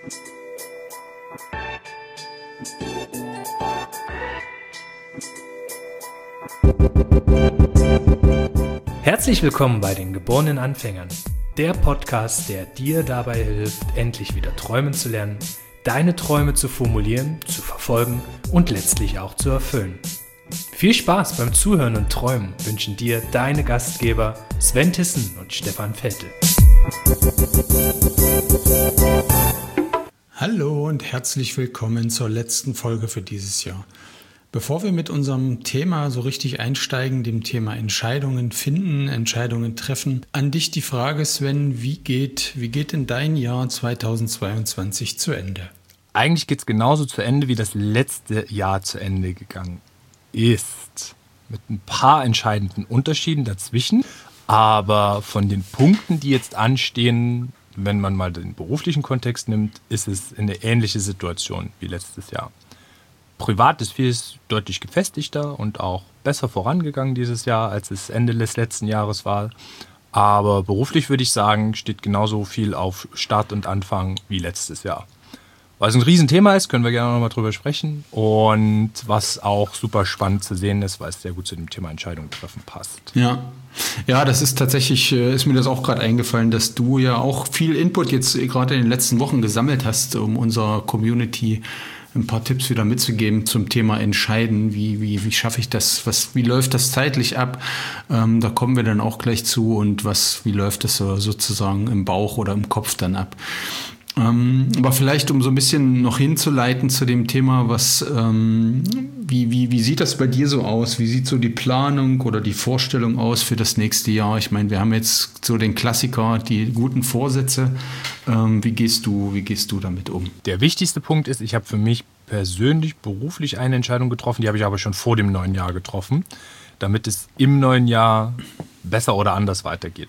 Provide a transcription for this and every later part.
Herzlich willkommen bei den geborenen Anfängern, der Podcast, der dir dabei hilft, endlich wieder träumen zu lernen, deine Träume zu formulieren, zu verfolgen und letztlich auch zu erfüllen. Viel Spaß beim Zuhören und Träumen wünschen dir deine Gastgeber Sven Tissen und Stefan Vettel. Hallo und herzlich willkommen zur letzten Folge für dieses Jahr. Bevor wir mit unserem Thema so richtig einsteigen, dem Thema Entscheidungen finden, Entscheidungen treffen, an dich die Frage, Sven, wie geht denn dein Jahr 2022 zu Ende? Eigentlich geht es genauso zu Ende, wie das letzte Jahr zu Ende gegangen ist. Mit ein paar entscheidenden Unterschieden dazwischen. Aber von den Punkten, die jetzt anstehen, wenn man mal den beruflichen Kontext nimmt, ist es eine ähnliche Situation wie letztes Jahr. Privat ist vieles deutlich gefestigter und auch besser vorangegangen dieses Jahr, als es Ende des letzten Jahres war. Aber beruflich würde ich sagen, steht genauso viel auf Start und Anfang wie letztes Jahr. Was ein Riesenthema ist, können wir gerne nochmal drüber sprechen. Und was auch super spannend zu sehen ist, weil es sehr gut zu dem Thema Entscheidungen treffen passt. Ja, das ist tatsächlich, ist mir das auch gerade eingefallen, dass du ja auch viel Input jetzt gerade in den letzten Wochen gesammelt hast, um unserer Community ein paar Tipps wieder mitzugeben zum Thema Entscheiden. Wie schaffe ich das? Wie läuft das zeitlich ab? Da kommen wir dann auch gleich zu. Und wie läuft das sozusagen im Bauch oder im Kopf dann ab? Aber vielleicht, um so ein bisschen noch hinzuleiten zu dem Thema, wie sieht das bei dir so aus? Wie sieht so die Planung oder die Vorstellung aus für das nächste Jahr? Ich meine, wir haben jetzt so den Klassiker, die guten Vorsätze. Wie gehst du damit um? Der wichtigste Punkt ist, ich habe für mich persönlich beruflich eine Entscheidung getroffen, die habe ich aber schon vor dem neuen Jahr getroffen, damit es im neuen Jahr besser oder anders weitergeht.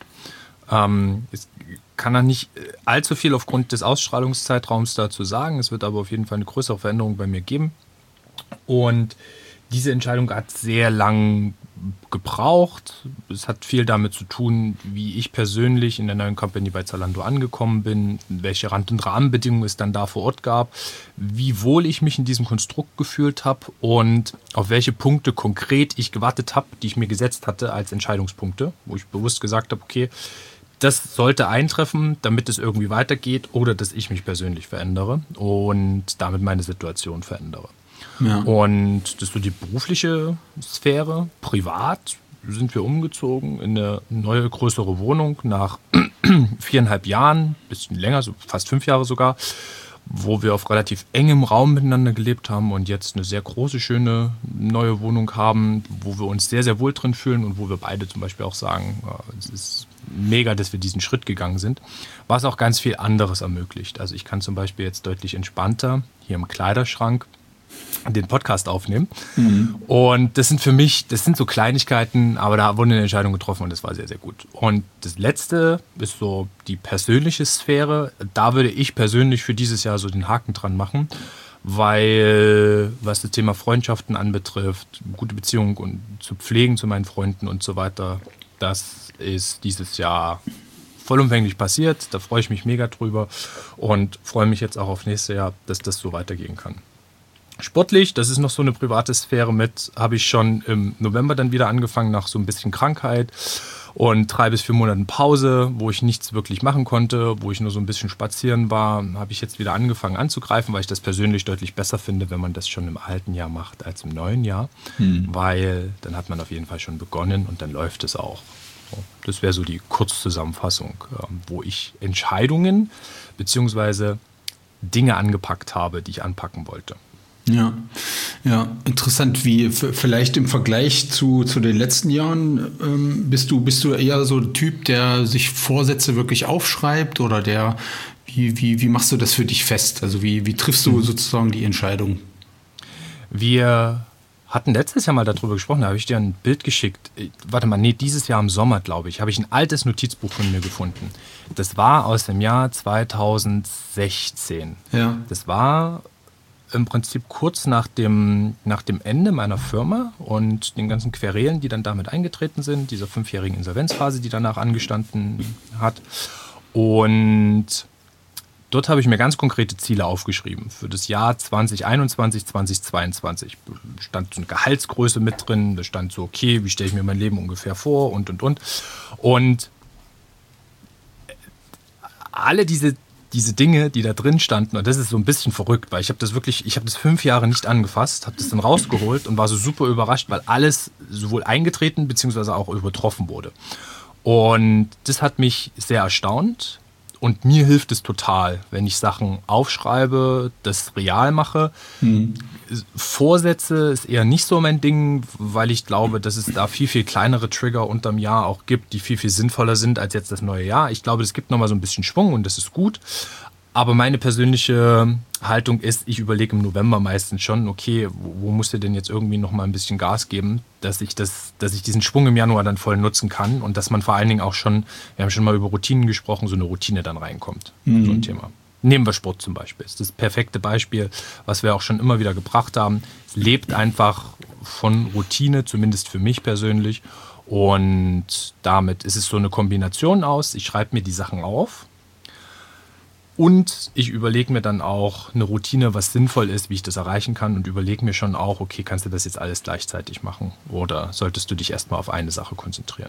Es kann noch nicht allzu viel aufgrund des Ausstrahlungszeitraums dazu sagen. Es wird aber auf jeden Fall eine größere Veränderung bei mir geben. Und diese Entscheidung hat sehr lang gebraucht. Es hat viel damit zu tun, wie ich persönlich in der neuen Company bei Zalando angekommen bin, welche Rand- und Rahmenbedingungen es dann da vor Ort gab, wie wohl ich mich in diesem Konstrukt gefühlt habe und auf welche Punkte konkret ich gewartet habe, die ich mir gesetzt hatte als Entscheidungspunkte, wo ich bewusst gesagt habe, okay, das sollte eintreffen, damit es irgendwie weitergeht oder dass ich mich persönlich verändere und damit meine Situation verändere. Ja. Und das ist so die berufliche Sphäre. Privat sind wir umgezogen in eine neue, größere Wohnung nach 4,5 Jahren, bisschen länger, so fast 5 Jahre sogar, wo wir auf relativ engem Raum miteinander gelebt haben und jetzt eine sehr große, schöne neue Wohnung haben, wo wir uns sehr, sehr wohl drin fühlen und wo wir beide zum Beispiel auch sagen, es ist mega, dass wir diesen Schritt gegangen sind, was auch ganz viel anderes ermöglicht. Also ich kann zum Beispiel jetzt deutlich entspannter hier im Kleiderschrank den Podcast aufnehmen. Und das sind für mich, das sind so Kleinigkeiten, aber da wurde eine Entscheidung getroffen und das war sehr, sehr gut. Und das Letzte ist so die persönliche Sphäre. Da würde ich persönlich für dieses Jahr so den Haken dran machen, weil was das Thema Freundschaften anbetrifft, gute Beziehungen und zu pflegen zu meinen Freunden und so weiter, das ist dieses Jahr vollumfänglich passiert. Da freue ich mich mega drüber und freue mich jetzt auch auf nächstes Jahr, dass das so weitergehen kann. Sportlich, das ist noch so eine private Sphäre habe ich schon im November dann wieder angefangen nach so ein bisschen Krankheit und 3 bis 4 Monaten Pause, wo ich nichts wirklich machen konnte, wo ich nur so ein bisschen spazieren war, habe ich jetzt wieder angefangen anzugreifen, weil ich das persönlich deutlich besser finde, wenn man das schon im alten Jahr macht als im neuen Jahr, weil dann hat man auf jeden Fall schon begonnen und dann läuft es auch. Das wäre so die Kurzzusammenfassung, wo ich Entscheidungen bzw. Dinge angepackt habe, die ich anpacken wollte. Ja, interessant. Wie vielleicht im Vergleich zu den letzten Jahren bist du eher so ein Typ, der sich Vorsätze wirklich aufschreibt oder wie machst du das für dich fest? Also wie triffst du sozusagen die Entscheidung? Wir hatten letztes Jahr mal darüber gesprochen, da habe ich dir ein Bild geschickt. Dieses Jahr im Sommer, glaube ich, habe ich ein altes Notizbuch von mir gefunden. Das war aus dem Jahr 2016. Ja. Das war im Prinzip kurz nach dem Ende meiner Firma und den ganzen Querelen, die dann damit eingetreten sind, dieser 5-jährigen Insolvenzphase, die danach angestanden hat. Und dort habe ich mir ganz konkrete Ziele aufgeschrieben für das Jahr 2021, 2022. Da stand so eine Gehaltsgröße mit drin, da stand so, okay, wie stelle ich mir mein Leben ungefähr vor und. Und alle diese Dinge, die da drin standen, und das ist so ein bisschen verrückt, weil ich habe das 5 Jahre nicht angefasst, habe das dann rausgeholt und war so super überrascht, weil alles sowohl eingetreten bzw. auch übertroffen wurde. Und das hat mich sehr erstaunt und mir hilft es total, wenn ich Sachen aufschreibe, das real mache. Vorsätze ist eher nicht so mein Ding, weil ich glaube, dass es da viel, viel kleinere Trigger unterm Jahr auch gibt, die viel, viel sinnvoller sind als jetzt das neue Jahr. Ich glaube, es gibt nochmal so ein bisschen Schwung und das ist gut. Aber meine persönliche Haltung ist, ich überlege im November meistens schon, okay, wo musst du denn jetzt irgendwie nochmal ein bisschen Gas geben, dass ich diesen Schwung im Januar dann voll nutzen kann und dass man vor allen Dingen auch schon, wir haben schon mal über Routinen gesprochen, so eine Routine dann reinkommt. So ein Thema. Nehmen wir Sport zum Beispiel. Das ist das perfekte Beispiel, was wir auch schon immer wieder gebracht haben. Es lebt einfach von Routine, zumindest für mich persönlich. Und damit ist es so eine Kombination aus. Ich schreibe mir die Sachen auf und ich überlege mir dann auch eine Routine, was sinnvoll ist, wie ich das erreichen kann und überlege mir schon auch, okay, kannst du das jetzt alles gleichzeitig machen oder solltest du dich erstmal auf eine Sache konzentrieren?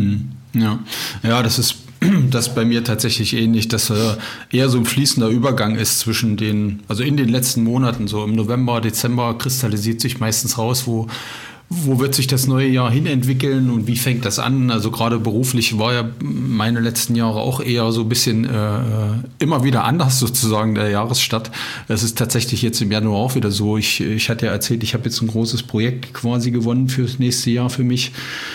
Ja, das ist bei mir tatsächlich ähnlich, dass eher so ein fließender Übergang ist zwischen also in den letzten Monaten, so im November, Dezember kristallisiert sich meistens raus, wo wird sich das neue Jahr hinentwickeln und wie fängt das an? Also gerade beruflich war ja meine letzten Jahre auch eher so ein bisschen immer wieder anders sozusagen der Jahresstart. Das ist tatsächlich jetzt im Januar auch wieder so. Ich hatte ja erzählt, ich habe jetzt ein großes Projekt quasi gewonnen fürs nächste Jahr für mich.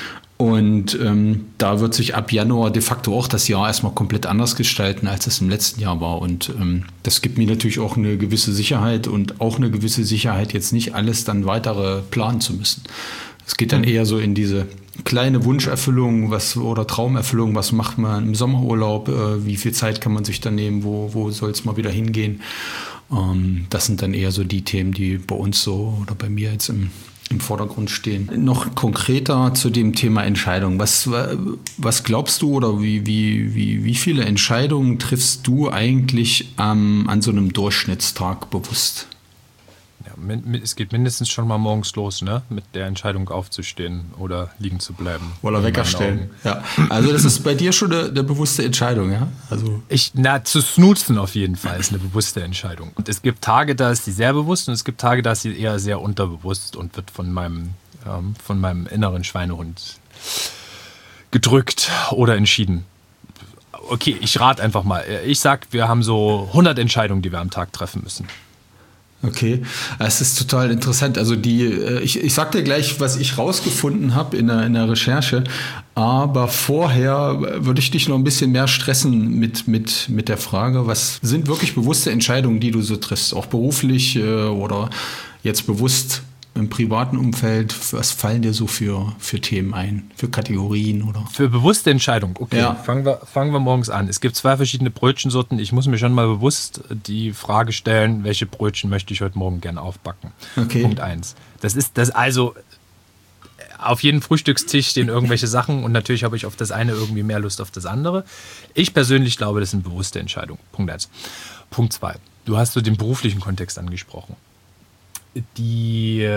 Und da wird sich ab Januar de facto auch das Jahr erstmal komplett anders gestalten, als es im letzten Jahr war. Und das gibt mir natürlich auch eine gewisse Sicherheit und auch eine gewisse Sicherheit, jetzt nicht alles dann weitere planen zu müssen. Es geht dann eher so in diese kleine Wunscherfüllung oder Traumerfüllung, was macht man im Sommerurlaub, wie viel Zeit kann man sich dann nehmen, wo soll es mal wieder hingehen. Das sind dann eher so die Themen, die bei uns so oder bei mir jetzt im Vordergrund stehen. Noch konkreter zu dem Thema Entscheidung. Was glaubst du oder wie viele Entscheidungen triffst du eigentlich an so einem Durchschnittstag bewusst? Ja, es geht mindestens schon mal morgens los, ne? Mit der Entscheidung aufzustehen oder liegen zu bleiben. Oder Wecker stellen. Ja. Also das ist bei dir schon eine bewusste Entscheidung, ja? Also zu snoozen auf jeden Fall ist eine bewusste Entscheidung. Und es gibt Tage, da ist sie sehr bewusst und es gibt Tage, da ist sie eher sehr unterbewusst und wird von meinem inneren Schweinehund gedrückt oder entschieden. Okay, ich rate einfach mal. Ich sag, wir haben so 100 Entscheidungen, die wir am Tag treffen müssen. Okay, es ist total interessant. Also ich sag dir gleich, was ich rausgefunden habe in der Recherche, aber vorher würde ich dich noch ein bisschen mehr stressen mit der Frage, was sind wirklich bewusste Entscheidungen, die du so triffst, auch beruflich oder jetzt bewusst im privaten Umfeld. Was fallen dir so für Themen ein, für Kategorien oder? Für bewusste Entscheidung, okay. Ja. Fangen wir morgens an. Es gibt 2 verschiedene Brötchensorten. Ich muss mir schon mal bewusst die Frage stellen, welche Brötchen möchte ich heute Morgen gerne aufbacken. Okay. Punkt 1. Das ist das also auf jeden Frühstückstisch stehen irgendwelche Sachen und natürlich habe ich auf das eine irgendwie mehr Lust auf das andere. Ich persönlich glaube, das sind bewusste Entscheidungen. Punkt 1. Punkt 2. Du hast so den beruflichen Kontext angesprochen. Die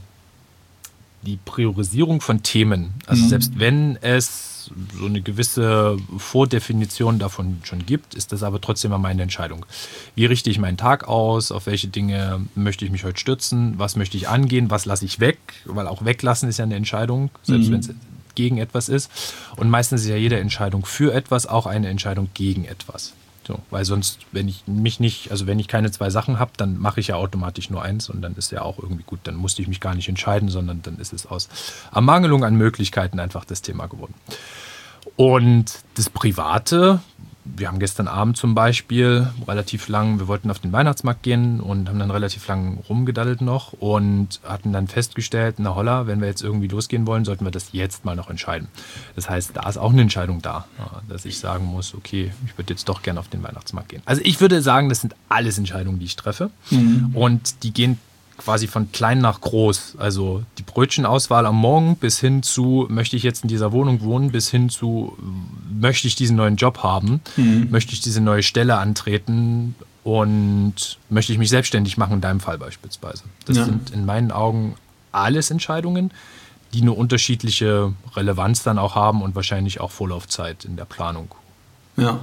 Priorisierung von Themen, also selbst wenn es so eine gewisse Vordefinition davon schon gibt, ist das aber trotzdem mal meine Entscheidung. Wie richte ich meinen Tag aus? Auf welche Dinge möchte ich mich heute stürzen? Was möchte ich angehen? Was lasse ich weg? Weil auch weglassen ist ja eine Entscheidung, selbst wenn es gegen etwas ist. Und meistens ist ja jede Entscheidung für etwas auch eine Entscheidung gegen etwas. So, weil sonst, wenn ich keine 2 Sachen habe, dann mache ich ja automatisch nur eins und dann ist ja auch irgendwie gut, dann musste ich mich gar nicht entscheiden, sondern dann ist es aus Ermangelung an Möglichkeiten einfach das Thema geworden. Und das Private, wir haben gestern Abend zum Beispiel relativ lang, wir wollten auf den Weihnachtsmarkt gehen und haben dann relativ lang rumgedaddelt noch und hatten dann festgestellt, na holla, wenn wir jetzt irgendwie losgehen wollen, sollten wir das jetzt mal noch entscheiden. Das heißt, da ist auch eine Entscheidung da, dass ich sagen muss, okay, ich würde jetzt doch gerne auf den Weihnachtsmarkt gehen. Also ich würde sagen, das sind alles Entscheidungen, die ich treffe und die gehen quasi von klein nach groß. Also die Brötchenauswahl am Morgen bis hin zu, möchte ich jetzt in dieser Wohnung wohnen, bis hin zu, möchte ich diesen neuen Job haben, möchte ich diese neue Stelle antreten und möchte ich mich selbstständig machen, in deinem Fall beispielsweise. Das sind in meinen Augen alles Entscheidungen, die eine unterschiedliche Relevanz dann auch haben und wahrscheinlich auch Vorlaufzeit in der Planung. Ja,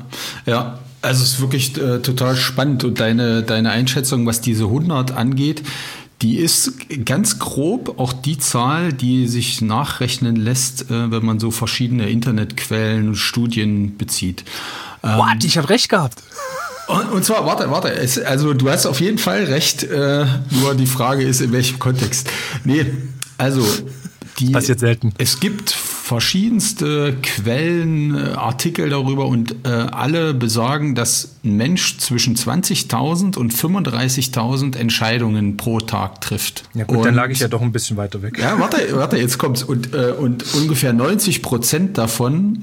also es ist wirklich total spannend und deine Einschätzung, was diese 100 angeht, die ist ganz grob auch die Zahl, die sich nachrechnen lässt, wenn man so verschiedene Internetquellen und Studien bezieht. What? Ich habe recht gehabt. Und zwar, warte, also du hast auf jeden Fall recht, nur die Frage ist, in welchem Kontext. Nee, also passiert selten. Es gibt verschiedenste Quellen, Artikel darüber und alle besagen, dass ein Mensch zwischen 20.000 und 35.000 Entscheidungen pro Tag trifft. Ja gut, dann lag ich ja doch ein bisschen weiter weg. Ja, warte, jetzt kommt's. Und ungefähr 90% davon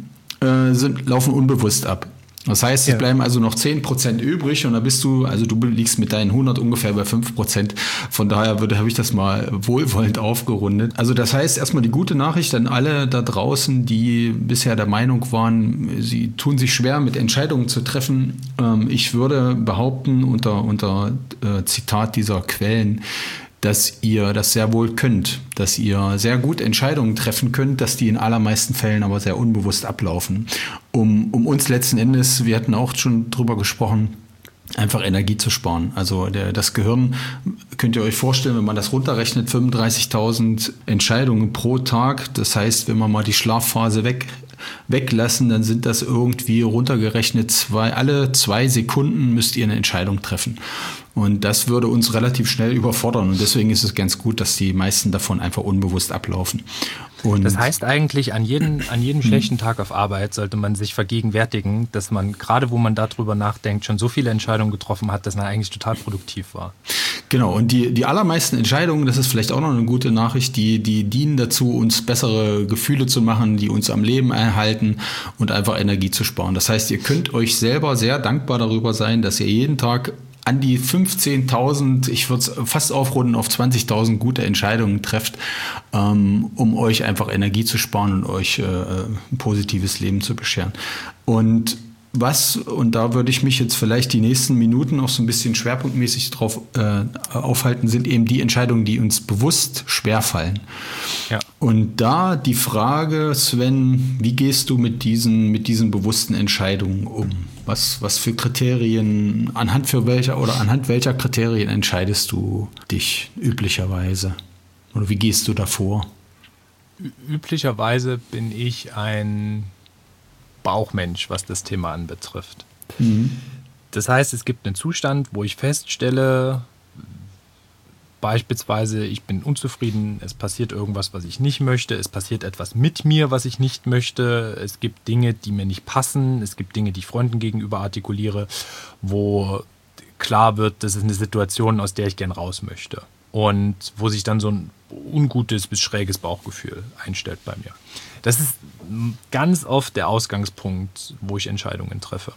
laufen unbewusst ab. Das heißt, es bleiben also noch 10% übrig und da bist du liegst mit deinen 100 ungefähr bei 5%. Von daher habe ich das mal wohlwollend aufgerundet. Also das heißt, erstmal die gute Nachricht an alle da draußen, die bisher der Meinung waren, sie tun sich schwer mit Entscheidungen zu treffen. Ich würde behaupten, unter Zitat dieser Quellen, dass ihr das sehr wohl könnt, dass ihr sehr gut Entscheidungen treffen könnt, dass die in allermeisten Fällen aber sehr unbewusst ablaufen. Um uns letzten Endes, wir hatten auch schon drüber gesprochen, einfach Energie zu sparen. Also das Gehirn, könnt ihr euch vorstellen, wenn man das runterrechnet, 35.000 Entscheidungen pro Tag. Das heißt, wenn man mal die Schlafphase weglassen, dann sind das irgendwie runtergerechnet alle 2 Sekunden müsst ihr eine Entscheidung treffen. Und das würde uns relativ schnell überfordern. Und deswegen ist es ganz gut, dass die meisten davon einfach unbewusst ablaufen. Und das heißt eigentlich, an jedem schlechten Tag auf Arbeit sollte man sich vergegenwärtigen, dass man, gerade wo man darüber nachdenkt, schon so viele Entscheidungen getroffen hat, dass man eigentlich total produktiv war. Genau, und die allermeisten Entscheidungen, das ist vielleicht auch noch eine gute Nachricht, die dienen dazu, uns bessere Gefühle zu machen, die uns am Leben erhalten und einfach Energie zu sparen. Das heißt, ihr könnt euch selber sehr dankbar darüber sein, dass ihr jeden Tag an die 15.000, ich würde es fast aufrunden auf 20.000 gute Entscheidungen trefft, um euch einfach Energie zu sparen und euch ein positives Leben zu bescheren. Und da würde ich mich jetzt vielleicht die nächsten Minuten noch so ein bisschen schwerpunktmäßig drauf aufhalten, sind eben die Entscheidungen, die uns bewusst schwerfallen. Ja. Und da die Frage, Sven, wie gehst du mit diesen bewussten Entscheidungen um? Was für Kriterien, anhand welcher Kriterien entscheidest du dich üblicherweise? Oder wie gehst du davor? Üblicherweise bin ich ein Bauchmensch, was das Thema anbetrifft. Das heißt, es gibt einen Zustand, wo ich feststelle, beispielsweise, ich bin unzufrieden, es passiert irgendwas, was ich nicht möchte, es passiert etwas mit mir, was ich nicht möchte, es gibt Dinge, die mir nicht passen, es gibt Dinge, die ich Freunden gegenüber artikuliere, wo klar wird, das ist eine Situation, aus der ich gern raus möchte und wo sich dann so ein ungutes bis schräges Bauchgefühl einstellt bei mir. Das ist ganz oft der Ausgangspunkt, wo ich Entscheidungen treffe.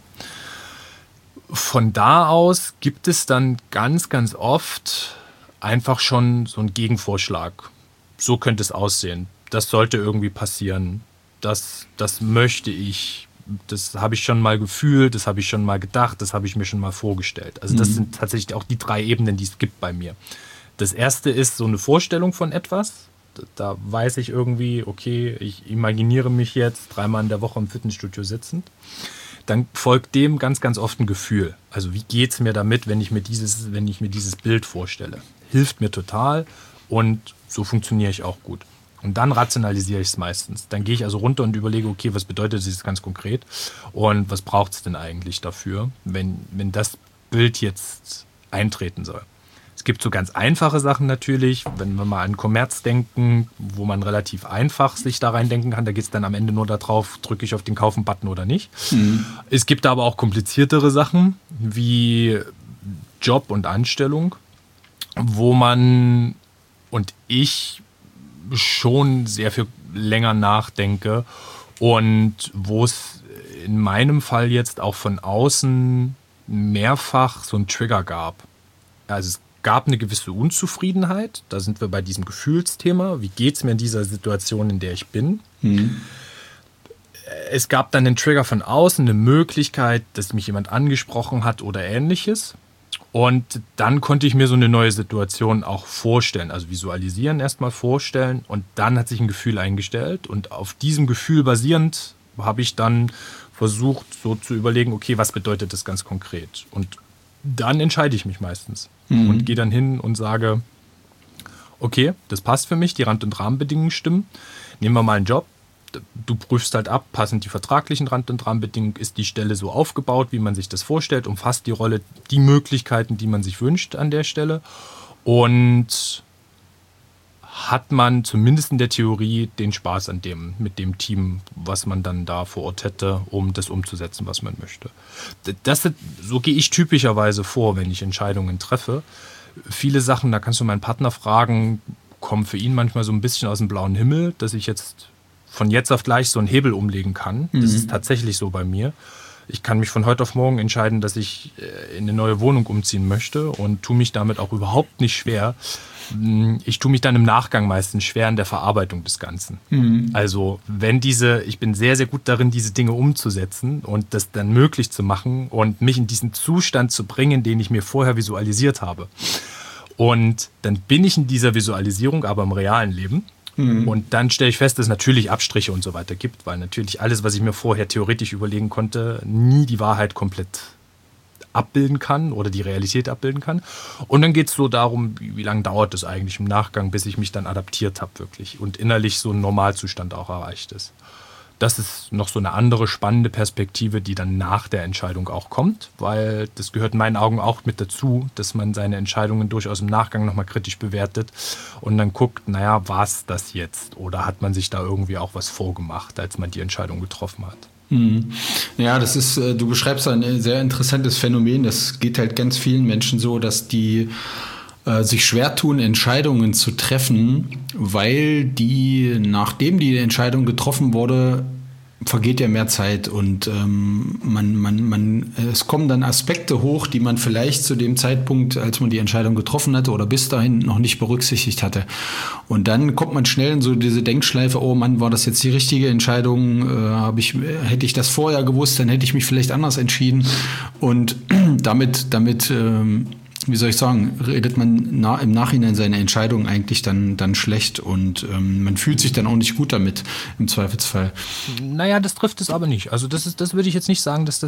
Von da aus gibt es dann ganz, ganz oft einfach schon so einen Gegenvorschlag. So könnte es aussehen. Das sollte irgendwie passieren. Das möchte ich. Das habe ich schon mal gefühlt, das habe ich schon mal gedacht, das habe ich mir schon mal vorgestellt. Also das sind tatsächlich auch die 3 Ebenen, die es gibt bei mir. Das erste ist so eine Vorstellung von etwas. Da weiß ich irgendwie, okay, ich imaginiere mich jetzt 3-mal in der Woche im Fitnessstudio sitzend. Dann folgt dem ganz, ganz oft ein Gefühl. Also wie geht es mir damit, wenn ich mir dieses Bild vorstelle? Hilft mir total und so funktioniere ich auch gut. Und dann rationalisiere ich es meistens. Dann gehe ich also runter und überlege, okay, was bedeutet das jetzt ganz konkret und was braucht es denn eigentlich dafür, wenn das Bild jetzt eintreten soll. Es gibt so ganz einfache Sachen natürlich, wenn wir mal an Kommerz denken, wo man relativ einfach sich da reindenken kann. Da geht es dann am Ende nur darauf, drücke ich auf den Kaufen-Button oder nicht. Es gibt aber auch kompliziertere Sachen wie Job und Anstellung, wo man und ich schon sehr viel länger nachdenke und wo es in meinem Fall jetzt auch von außen mehrfach so einen Trigger gab. Also es gab eine gewisse Unzufriedenheit. Da sind wir bei diesem Gefühlsthema. Wie geht es mir in dieser Situation, in der ich bin? Es gab dann den Trigger von außen, eine Möglichkeit, dass mich jemand angesprochen hat oder Ähnliches. Und dann konnte ich mir so eine neue Situation auch vorstellen, also visualisieren, erstmal vorstellen. Und dann hat sich ein Gefühl eingestellt. Und auf diesem Gefühl basierend habe ich dann versucht, so zu überlegen, okay, was bedeutet das ganz konkret? Und dann entscheide ich mich meistens und gehe dann hin und sage, okay, das passt für mich, die Rand- und Rahmenbedingungen stimmen. Nehmen wir mal einen Job. Du prüfst halt ab, passen die vertraglichen Rand- und Rahmenbedingungen, ist die Stelle so aufgebaut, wie man sich das vorstellt, umfasst die Rolle die Möglichkeiten, die man sich wünscht an der Stelle und hat man zumindest in der Theorie den Spaß mit dem Team, was man dann da vor Ort hätte, um das umzusetzen, was man möchte. So gehe ich typischerweise vor, wenn ich Entscheidungen treffe. Viele Sachen, da kannst du meinen Partner fragen, kommen für ihn manchmal so ein bisschen aus dem blauen Himmel, dass ich jetzt von jetzt auf gleich so einen Hebel umlegen kann. Das ist tatsächlich so bei mir. Ich kann mich von heute auf morgen entscheiden, dass ich in eine neue Wohnung umziehen möchte und tue mich damit auch überhaupt nicht schwer. Ich tue mich dann im Nachgang meistens schwer in der Verarbeitung des Ganzen. Also ich bin sehr, sehr gut darin, diese Dinge umzusetzen und das dann möglich zu machen und mich in diesen Zustand zu bringen, den ich mir vorher visualisiert habe. Und dann bin ich in dieser Visualisierung, aber im realen Leben. Und dann stelle ich fest, dass es natürlich Abstriche und so weiter gibt, weil natürlich alles, was ich mir vorher theoretisch überlegen konnte, nie die Wahrheit komplett abbilden kann oder die Realität abbilden kann. Und dann geht es so darum, wie lange dauert es eigentlich im Nachgang, bis ich mich dann adaptiert habe wirklich und innerlich so ein Normalzustand auch erreicht ist. Das ist noch so eine andere spannende Perspektive, die dann nach der Entscheidung auch kommt, weil das gehört in meinen Augen auch mit dazu, dass man seine Entscheidungen durchaus im Nachgang nochmal kritisch bewertet und dann guckt, naja, war es das jetzt oder hat man sich da irgendwie auch was vorgemacht, als man die Entscheidung getroffen hat. Ja, du beschreibst ein sehr interessantes Phänomen. Das geht halt ganz vielen Menschen so, dass die sich schwer tun, Entscheidungen zu treffen, weil nachdem die Entscheidung getroffen wurde, vergeht ja mehr Zeit und es kommen dann Aspekte hoch, die man vielleicht zu dem Zeitpunkt, als man die Entscheidung getroffen hatte oder bis dahin noch nicht berücksichtigt hatte. Und dann kommt man schnell in so diese Denkschleife, oh Mann, war das jetzt die richtige Entscheidung? Hätte ich das vorher gewusst, dann hätte ich mich vielleicht anders entschieden. Und damit wie soll ich sagen, redet man im Nachhinein seine Entscheidung eigentlich dann schlecht und man fühlt sich dann auch nicht gut damit im Zweifelsfall. Naja, das trifft es aber nicht. Also das würde ich jetzt nicht sagen, also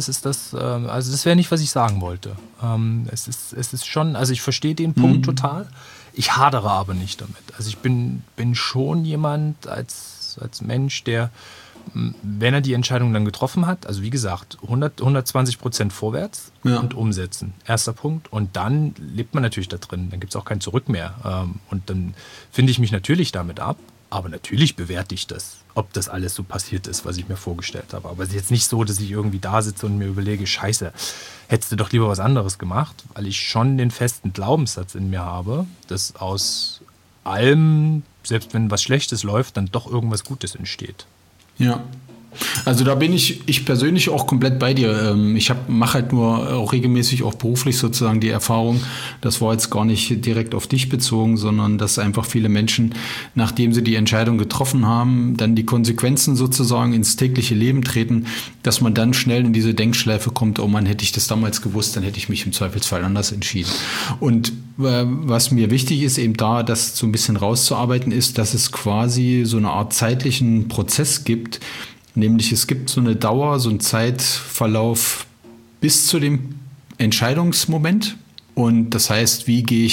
das wäre nicht, was ich sagen wollte. Es ist schon, also ich verstehe den Punkt total. Ich hadere aber nicht damit. Also ich bin schon jemand als Mensch, der, wenn er die Entscheidung dann getroffen hat, also wie gesagt, 120% vorwärts und umsetzen. Erster Punkt. Und dann lebt man natürlich da drin. Dann gibt es auch kein Zurück mehr. Und dann finde ich mich natürlich damit ab. Aber natürlich bewerte ich das, ob das alles so passiert ist, was ich mir vorgestellt habe. Aber es ist jetzt nicht so, dass ich irgendwie da sitze und mir überlege, scheiße, hättest du doch lieber was anderes gemacht, weil ich schon den festen Glaubenssatz in mir habe, dass aus allem, selbst wenn was Schlechtes läuft, dann doch irgendwas Gutes entsteht. Ja, also da bin ich persönlich auch komplett bei dir. Ich mache halt nur auch regelmäßig auch beruflich sozusagen die Erfahrung, das war jetzt gar nicht direkt auf dich bezogen, sondern dass einfach viele Menschen, nachdem sie die Entscheidung getroffen haben, dann die Konsequenzen sozusagen ins tägliche Leben treten, dass man dann schnell in diese Denkschleife kommt, oh Mann, hätte ich das damals gewusst, dann hätte ich mich im Zweifelsfall anders entschieden. Und was mir wichtig ist, eben da das so ein bisschen rauszuarbeiten, ist, dass es quasi so eine Art zeitlichen Prozess gibt, nämlich es gibt so eine Dauer, so einen Zeitverlauf bis zu dem Entscheidungsmoment. Und das heißt,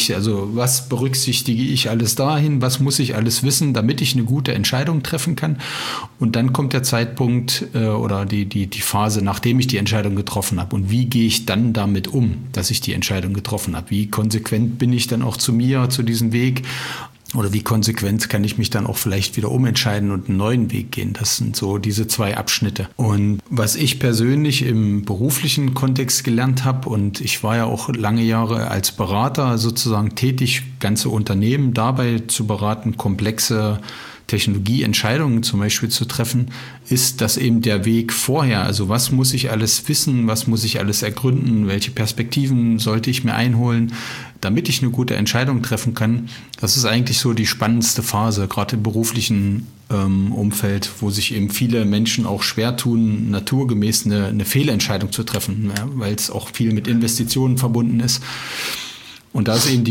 was berücksichtige ich alles dahin, was muss ich alles wissen, damit ich eine gute Entscheidung treffen kann. Und dann kommt der Zeitpunkt oder die Phase, nachdem ich die Entscheidung getroffen habe. Und wie gehe ich dann damit um, dass ich die Entscheidung getroffen habe? Wie konsequent bin ich dann auch zu diesem Weg? Oder wie konsequent kann ich mich dann auch vielleicht wieder umentscheiden und einen neuen Weg gehen? Das sind so diese zwei Abschnitte. Und was ich persönlich im beruflichen Kontext gelernt habe, und ich war ja auch lange Jahre als Berater sozusagen tätig, ganze Unternehmen dabei zu beraten, komplexe Technologie Entscheidungen zum Beispiel zu treffen, ist das eben der Weg vorher. Also was muss ich alles wissen, was muss ich alles ergründen, welche Perspektiven sollte ich mir einholen, damit ich eine gute Entscheidung treffen kann. Das ist eigentlich so die spannendste Phase, gerade im beruflichen Umfeld, wo sich eben viele Menschen auch schwer tun, naturgemäß eine Fehlentscheidung zu treffen, ja, weil es auch viel mit Investitionen verbunden ist. Und da ist eben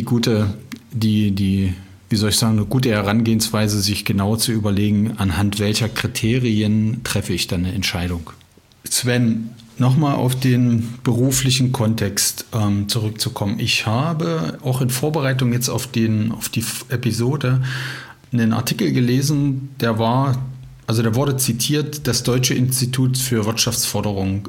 wie soll ich sagen, eine gute Herangehensweise, sich genau zu überlegen, anhand welcher Kriterien treffe ich dann eine Entscheidung. Sven, nochmal auf den beruflichen Kontext zurückzukommen. Ich habe auch in Vorbereitung jetzt auf die Episode einen Artikel gelesen, der wurde zitiert, das Deutsche Institut für Wirtschaftsforschung,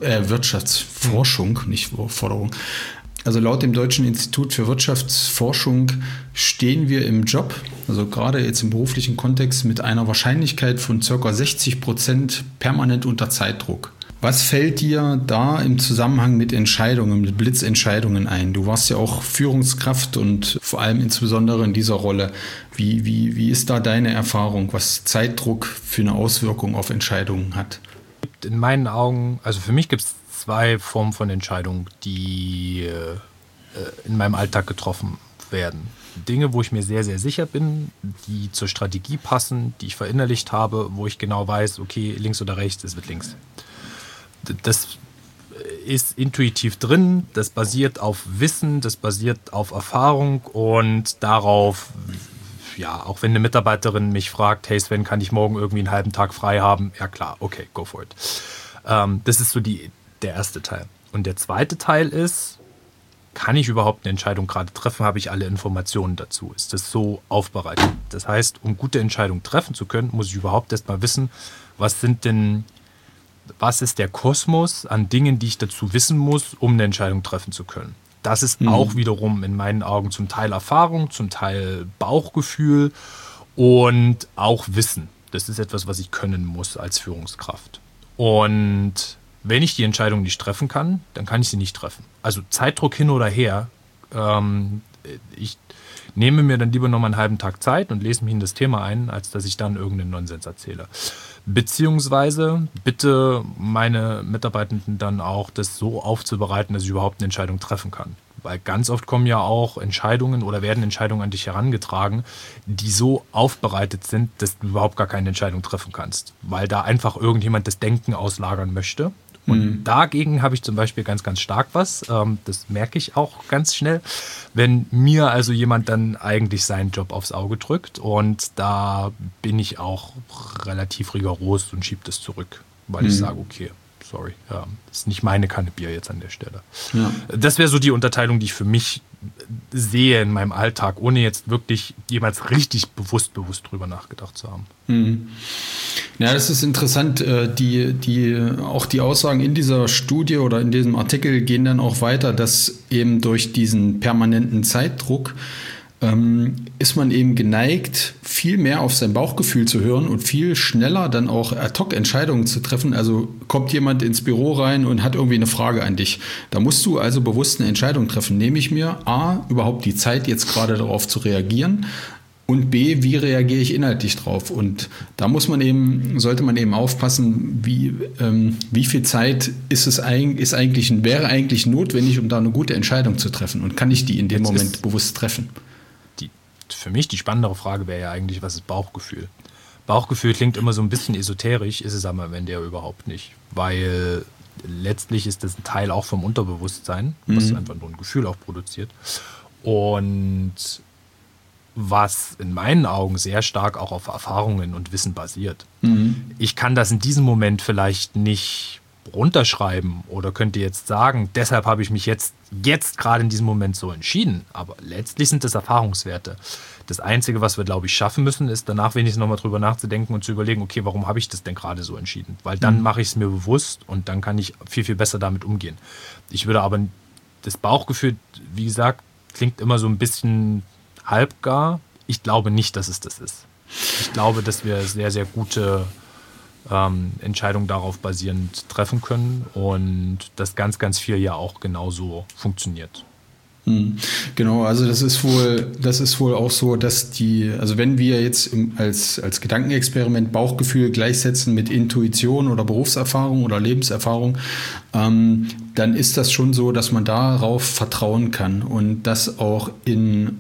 nicht Forderung. Also laut dem Deutschen Institut für Wirtschaftsforschung stehen wir im Job, also gerade jetzt im beruflichen Kontext, mit einer Wahrscheinlichkeit von ca. 60% permanent unter Zeitdruck. Was fällt dir da im Zusammenhang mit Entscheidungen, mit Blitzentscheidungen ein? Du warst ja auch Führungskraft und vor allem insbesondere in dieser Rolle. Wie ist da deine Erfahrung, was Zeitdruck für eine Auswirkung auf Entscheidungen hat? In meinen Augen, also für mich gibt es 2 Formen von Entscheidungen, die in meinem Alltag getroffen werden. Dinge, wo ich mir sehr, sehr sicher bin, die zur Strategie passen, die ich verinnerlicht habe, wo ich genau weiß, okay, links oder rechts, es wird links. Das ist intuitiv drin, das basiert auf Wissen, das basiert auf Erfahrung und darauf, ja, auch wenn eine Mitarbeiterin mich fragt, hey Sven, kann ich morgen irgendwie einen halben Tag frei haben? Ja klar, okay, go for it. Das ist so der erste Teil. Und der zweite Teil ist, kann ich überhaupt eine Entscheidung gerade treffen? Habe ich alle Informationen dazu? Ist das so aufbereitet? Das heißt, um gute Entscheidungen treffen zu können, muss ich überhaupt erst mal wissen, was ist der Kosmos an Dingen, die ich dazu wissen muss, um eine Entscheidung treffen zu können. Das ist auch wiederum in meinen Augen zum Teil Erfahrung, zum Teil Bauchgefühl und auch Wissen. Das ist etwas, was ich können muss als Führungskraft. Und wenn ich die Entscheidung nicht treffen kann, dann kann ich sie nicht treffen. Also Zeitdruck hin oder her. Ich nehme mir dann lieber noch mal einen halben Tag Zeit und lese mich in das Thema ein, als dass ich dann irgendeinen Nonsens erzähle. Beziehungsweise bitte meine Mitarbeitenden dann auch, das so aufzubereiten, dass ich überhaupt eine Entscheidung treffen kann. Weil ganz oft kommen ja auch Entscheidungen oder werden Entscheidungen an dich herangetragen, die so aufbereitet sind, dass du überhaupt gar keine Entscheidung treffen kannst. Weil da einfach irgendjemand das Denken auslagern möchte. Und dagegen habe ich zum Beispiel ganz, ganz stark was. Das merke ich auch ganz schnell, wenn mir also jemand dann eigentlich seinen Job aufs Auge drückt. Und da bin ich auch relativ rigoros und schiebe das zurück, weil ich sage, okay, sorry, das ist nicht meine Kanne Bier jetzt an der Stelle. Ja. Das wäre so die Unterteilung, die ich für mich sehe in meinem Alltag, ohne jetzt wirklich jemals richtig bewusst drüber nachgedacht zu haben. Ja, das ist interessant. Auch die Aussagen in dieser Studie oder in diesem Artikel gehen dann auch weiter, dass eben durch diesen permanenten Zeitdruck ist man eben geneigt, viel mehr auf sein Bauchgefühl zu hören und viel schneller dann auch Ad-hoc-Entscheidungen zu treffen. Also kommt jemand ins Büro rein und hat irgendwie eine Frage an dich. Da musst du also bewusst eine Entscheidung treffen. Nehme ich mir A, überhaupt die Zeit, jetzt gerade darauf zu reagieren? Und B, wie reagiere ich inhaltlich drauf? Und da sollte man eben aufpassen, wie viel Zeit wäre eigentlich notwendig, um da eine gute Entscheidung zu treffen? Und kann ich die in dem Moment bewusst treffen? Für mich die spannendere Frage wäre ja eigentlich, was ist Bauchgefühl? Bauchgefühl klingt immer so ein bisschen esoterisch, ist es aber am Ende ja überhaupt nicht. Weil letztlich ist das ein Teil auch vom Unterbewusstsein, was einfach nur ein Gefühl auch produziert. Und was in meinen Augen sehr stark auch auf Erfahrungen und Wissen basiert. Ich kann das in diesem Moment vielleicht nicht runterschreiben oder könnte jetzt sagen, deshalb habe ich mich jetzt gerade in diesem Moment so entschieden. Aber letztlich sind das Erfahrungswerte. Das Einzige, was wir, glaube ich, schaffen müssen, ist danach wenigstens nochmal drüber nachzudenken und zu überlegen, okay, warum habe ich das denn gerade so entschieden? Weil dann mache ich es mir bewusst und dann kann ich viel, viel besser damit umgehen. Ich würde aber, das Bauchgefühl, wie gesagt, klingt immer so ein bisschen halbgar. Ich glaube nicht, dass es das ist. Ich glaube, dass wir sehr, sehr gute Entscheidungen darauf basierend treffen können und das ganz, ganz viel ja auch genauso funktioniert. Genau, also das ist wohl auch so, dass also wenn wir jetzt als Gedankenexperiment Bauchgefühl gleichsetzen mit Intuition oder Berufserfahrung oder Lebenserfahrung, dann ist das schon so, dass man darauf vertrauen kann und das auch in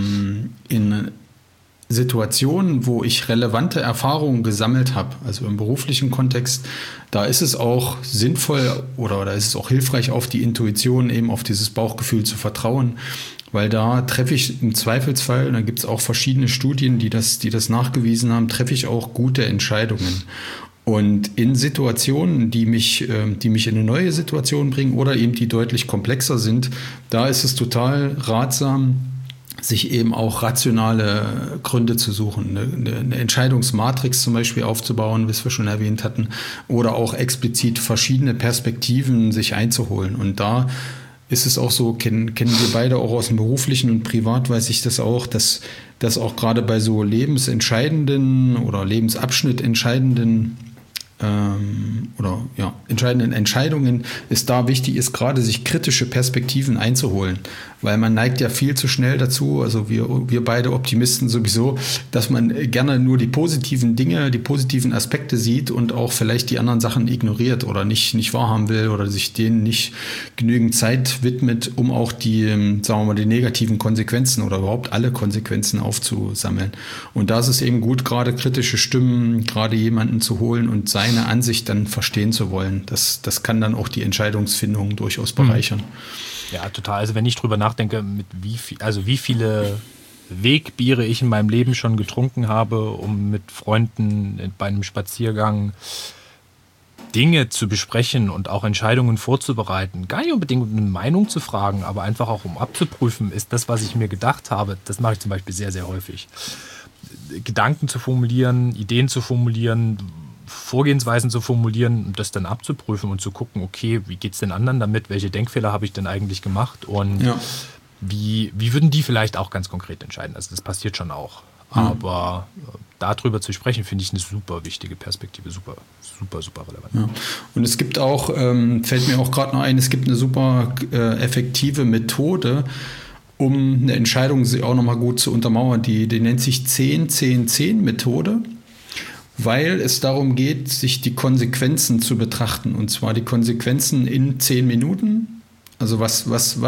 Situationen, wo ich relevante Erfahrungen gesammelt habe, also im beruflichen Kontext, da ist es auch sinnvoll oder da ist es auch hilfreich, auf die Intuition, eben auf dieses Bauchgefühl zu vertrauen, weil da treffe ich im Zweifelsfall, und da gibt es auch verschiedene Studien, die das nachgewiesen haben, treffe ich auch gute Entscheidungen. Und in Situationen, die mich in eine neue Situation bringen oder eben die deutlich komplexer sind, da ist es total ratsam, sich eben auch rationale Gründe zu suchen, eine Entscheidungsmatrix zum Beispiel aufzubauen, wie wir schon erwähnt hatten, oder auch explizit verschiedene Perspektiven sich einzuholen. Und da ist es auch so, kennen wir beide auch aus dem Beruflichen und privat, weiß ich das auch, dass auch gerade bei so lebensentscheidenden oder lebensabschnittentscheidenden entscheidenden Entscheidungen es da wichtig ist, gerade sich kritische Perspektiven einzuholen, weil man neigt ja viel zu schnell dazu, also wir beide Optimisten sowieso, dass man gerne nur die positiven Dinge, die positiven Aspekte sieht und auch vielleicht die anderen Sachen ignoriert oder nicht wahrhaben will oder sich denen nicht genügend Zeit widmet, um auch die negativen Konsequenzen oder überhaupt alle Konsequenzen aufzusammeln. Und da ist es eben gut, gerade kritische Stimmen, gerade jemanden zu holen und seine Ansicht dann verstehen zu wollen. Das kann dann auch die Entscheidungsfindung durchaus bereichern. Ja, total. Also wenn ich drüber nachdenke, wie viele Wegbiere ich in meinem Leben schon getrunken habe, um mit Freunden bei einem Spaziergang Dinge zu besprechen und auch Entscheidungen vorzubereiten. Gar nicht unbedingt um eine Meinung zu fragen, aber einfach auch um abzuprüfen, ist das, was ich mir gedacht habe, das mache ich zum Beispiel sehr, sehr häufig. Gedanken zu formulieren, Ideen zu formulieren, Vorgehensweisen zu formulieren und das dann abzuprüfen und zu gucken, okay, wie geht es den anderen damit, welche Denkfehler habe ich denn eigentlich gemacht und wie würden die vielleicht auch ganz konkret entscheiden. Also das passiert schon auch. Aber darüber zu sprechen, finde ich eine super wichtige Perspektive, super, super, super relevant. Ja. Und es gibt auch, fällt mir auch gerade noch ein, es gibt eine super effektive Methode, um eine Entscheidung auch nochmal gut zu untermauern. Die nennt sich 10-10-10-Methode. Weil es darum geht, sich die Konsequenzen zu betrachten. Und zwar die Konsequenzen in 10 Minuten. Also was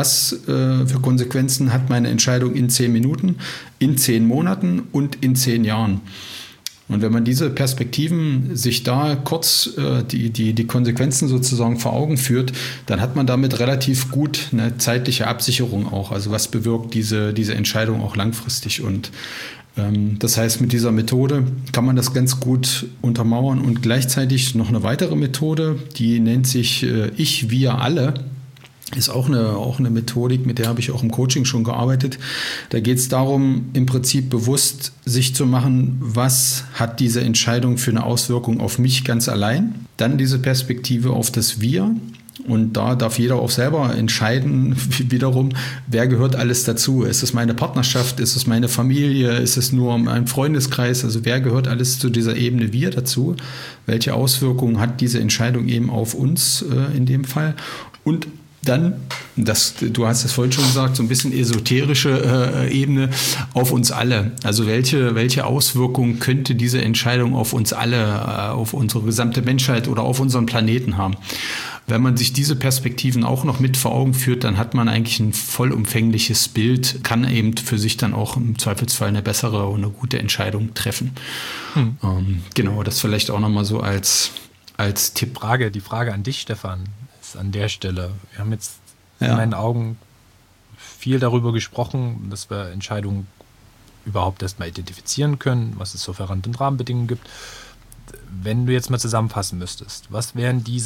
für Konsequenzen hat meine Entscheidung in 10 Minuten, in 10 Monaten und in 10 Jahren. Und wenn man diese Perspektiven sich da kurz die Konsequenzen sozusagen vor Augen führt, dann hat man damit relativ gut eine zeitliche Absicherung auch. Also was bewirkt diese Entscheidung auch langfristig. Und das heißt, mit dieser Methode kann man das ganz gut untermauern und gleichzeitig noch eine weitere Methode, die nennt sich Ich, wir, alle. Ist auch eine Methodik, mit der habe ich auch im Coaching schon gearbeitet. Da geht es darum, im Prinzip bewusst sich zu machen, was hat diese Entscheidung für eine Auswirkung auf mich ganz allein. Dann diese Perspektive auf das Wir. Und da darf jeder auch selber entscheiden, wiederum, wer gehört alles dazu. Ist es meine Partnerschaft? Ist es meine Familie? Ist es nur ein Freundeskreis? Also wer gehört alles zu dieser Ebene Wir dazu? Welche Auswirkungen hat diese Entscheidung eben auf uns in dem Fall? Und dann, du hast es vorhin schon gesagt, so ein bisschen esoterische Ebene auf uns alle. Also welche Auswirkungen könnte diese Entscheidung auf uns alle, auf unsere gesamte Menschheit oder auf unseren Planeten haben? Wenn man sich diese Perspektiven auch noch mit vor Augen führt, dann hat man eigentlich ein vollumfängliches Bild, kann eben für sich dann auch im Zweifelsfall eine bessere und eine gute Entscheidung treffen. Genau, das vielleicht auch nochmal so als Tipp. Die Frage an dich, Stefan, ist an der Stelle. Wir haben jetzt in meinen Augen viel darüber gesprochen, dass wir Entscheidungen überhaupt erstmal identifizieren können, was es so für Rand- und Rahmenbedingungen gibt. Wenn du jetzt mal zusammenfassen müsstest, was wären die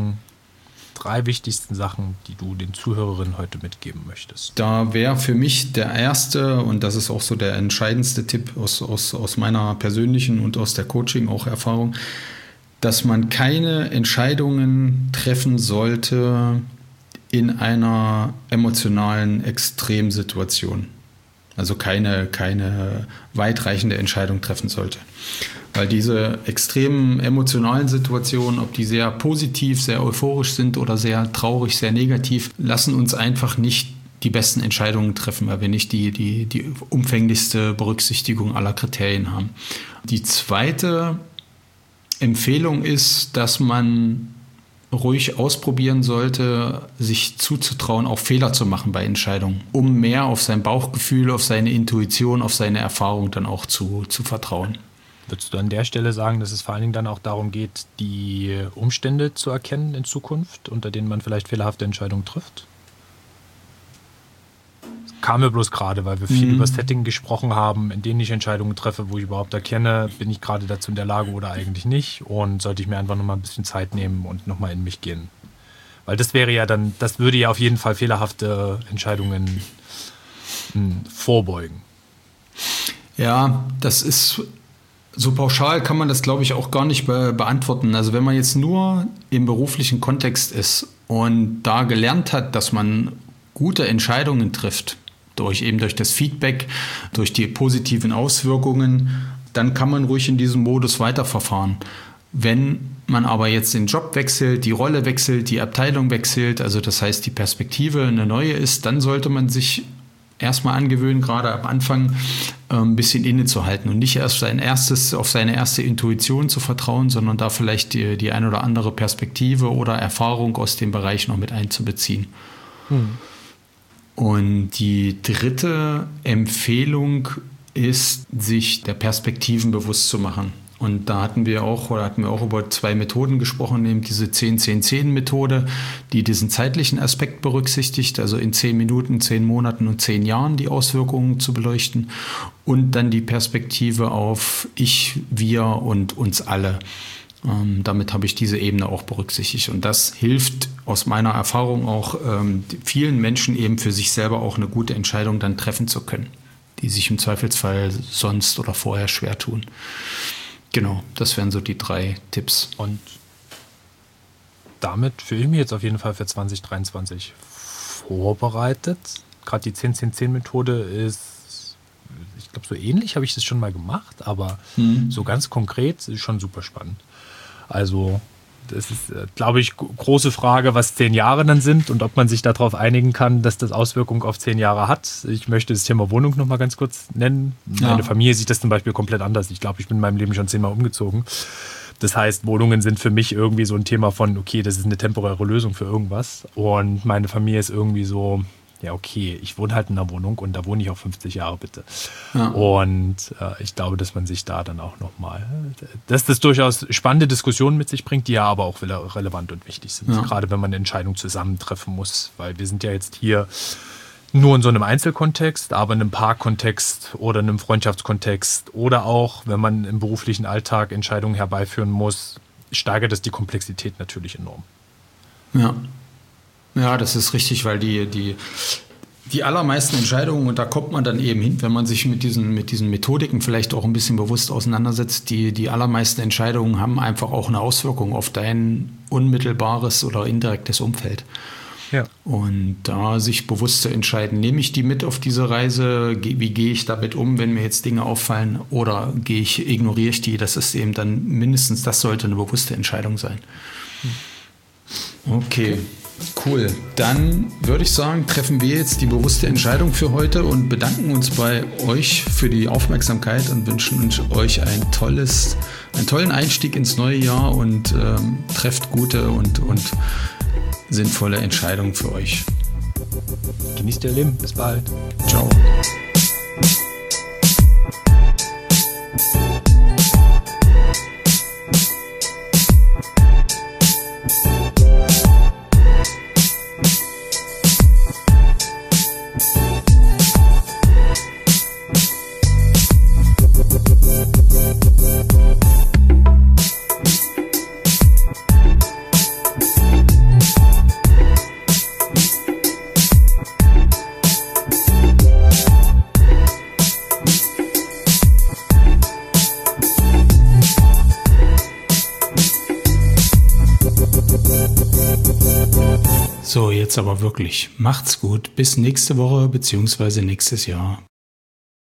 3 wichtigsten Sachen, die du den Zuhörerinnen heute mitgeben möchtest? Da wäre für mich der erste, und das ist auch so der entscheidendste Tipp aus meiner persönlichen und aus der Coaching auch Erfahrung, dass man keine Entscheidungen treffen sollte in einer emotionalen Extremsituation. Also keine weitreichende Entscheidung treffen sollte. Weil diese extremen emotionalen Situationen, ob die sehr positiv, sehr euphorisch sind oder sehr traurig, sehr negativ, lassen uns einfach nicht die besten Entscheidungen treffen, weil wir nicht die umfänglichste Berücksichtigung aller Kriterien haben. Die zweite Empfehlung ist, dass man ruhig ausprobieren sollte, sich zuzutrauen, auch Fehler zu machen bei Entscheidungen, um mehr auf sein Bauchgefühl, auf seine Intuition, auf seine Erfahrung dann auch zu vertrauen. Würdest du an der Stelle sagen, dass es vor allen Dingen dann auch darum geht, die Umstände zu erkennen in Zukunft, unter denen man vielleicht fehlerhafte Entscheidungen trifft? Das kam mir bloß gerade, weil wir viel über Setting gesprochen haben, in denen ich Entscheidungen treffe, wo ich überhaupt erkenne, bin ich gerade dazu in der Lage oder eigentlich nicht, und sollte ich mir einfach nochmal ein bisschen Zeit nehmen und nochmal in mich gehen. Weil das wäre ja dann, das würde ja auf jeden Fall fehlerhafte Entscheidungen vorbeugen. Ja, das ist... So pauschal kann man das, glaube ich, auch gar nicht beantworten. Also wenn man jetzt nur im beruflichen Kontext ist und da gelernt hat, dass man gute Entscheidungen trifft, durch das Feedback, durch die positiven Auswirkungen, dann kann man ruhig in diesem Modus weiterverfahren. Wenn man aber jetzt den Job wechselt, die Rolle wechselt, die Abteilung wechselt, also das heißt die Perspektive eine neue ist, dann sollte man sich erstmal angewöhnen, gerade am Anfang ein bisschen innezuhalten und nicht erst auf seine erste Intuition zu vertrauen, sondern da vielleicht die ein oder andere Perspektive oder Erfahrung aus dem Bereich noch mit einzubeziehen. Und die dritte Empfehlung ist, sich der Perspektiven bewusst zu machen. Und da hatten wir auch über 2 Methoden gesprochen, nämlich diese 10-10-10-Methode, die diesen zeitlichen Aspekt berücksichtigt, also in 10 Minuten, 10 Monaten und 10 Jahren die Auswirkungen zu beleuchten, und dann die Perspektive auf ich, wir und uns alle. Damit habe ich diese Ebene auch berücksichtigt. Und das hilft aus meiner Erfahrung auch vielen Menschen eben für sich selber auch eine gute Entscheidung dann treffen zu können, die sich im Zweifelsfall sonst oder vorher schwer tun. Genau, das wären so die 3 Tipps. Und damit fühle ich mich jetzt auf jeden Fall für 2023 vorbereitet. Gerade die 10-10-10-Methode ist, ich glaube, so ähnlich habe ich das schon mal gemacht, aber so ganz konkret ist schon super spannend. Also das ist, glaube ich, große Frage, was 10 Jahre dann sind und ob man sich darauf einigen kann, dass das Auswirkungen auf 10 Jahre hat. Ich möchte das Thema Wohnung noch mal ganz kurz nennen. Ja. Meine Familie sieht das zum Beispiel komplett anders. Ich glaube, ich bin in meinem Leben schon 10-mal umgezogen. Das heißt, Wohnungen sind für mich irgendwie so ein Thema von, okay, das ist eine temporäre Lösung für irgendwas. Und meine Familie ist irgendwie so, ja, okay, ich wohne halt in einer Wohnung und da wohne ich auch 50 Jahre bitte. Ja. Und ich glaube, dass man sich da dann auch nochmal, dass das durchaus spannende Diskussionen mit sich bringt, die ja aber auch relevant und wichtig sind. Ja. Gerade wenn man eine Entscheidung zusammentreffen muss, weil wir sind ja jetzt hier nur in so einem Einzelkontext, aber in einem Paarkontext oder in einem Freundschaftskontext oder auch, wenn man im beruflichen Alltag Entscheidungen herbeiführen muss, steigert das die Komplexität natürlich enorm. Ja. Ja, das ist richtig, weil die allermeisten Entscheidungen, und da kommt man dann eben hin, wenn man sich mit diesen Methodiken vielleicht auch ein bisschen bewusst auseinandersetzt, die allermeisten Entscheidungen haben einfach auch eine Auswirkung auf dein unmittelbares oder indirektes Umfeld. Ja. Und da sich bewusst zu entscheiden, nehme ich die mit auf diese Reise, wie gehe ich damit um, wenn mir jetzt Dinge auffallen, oder ignoriere ich die, das ist eben dann mindestens, das sollte eine bewusste Entscheidung sein. Okay. Cool. Dann würde ich sagen, treffen wir jetzt die bewusste Entscheidung für heute und bedanken uns bei euch für die Aufmerksamkeit und wünschen euch einen tollen Einstieg ins neue Jahr und trefft gute und sinnvolle Entscheidungen für euch. Genießt ihr Leben. Bis bald. Ciao. So, jetzt aber wirklich. Macht's gut. Bis nächste Woche bzw. nächstes Jahr.